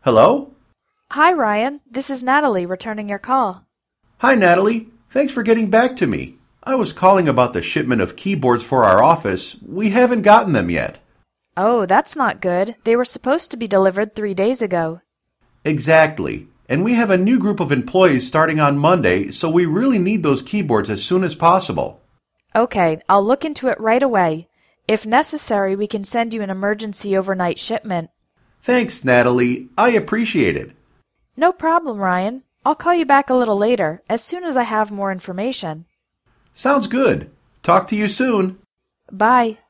Hello? Hi, Ryan. This is Natalie returning your call. Hi, Natalie. Thanks for getting back to me. I was calling about the shipment of keyboards for our office. We haven't gotten them yet. Oh, that's not good. They were supposed to be delivered 3 days ago. Exactly. And we have a new group of employees starting on Monday, so we really need those keyboards as soon as possible. Okay, I'll look into it right away. If necessary, we can send you an emergency overnight shipment. Thanks, Natalie. I appreciate it. No problem, Ryan. I'll call you back a little later, as soon as I have more information. Sounds good. Talk to you soon. Bye.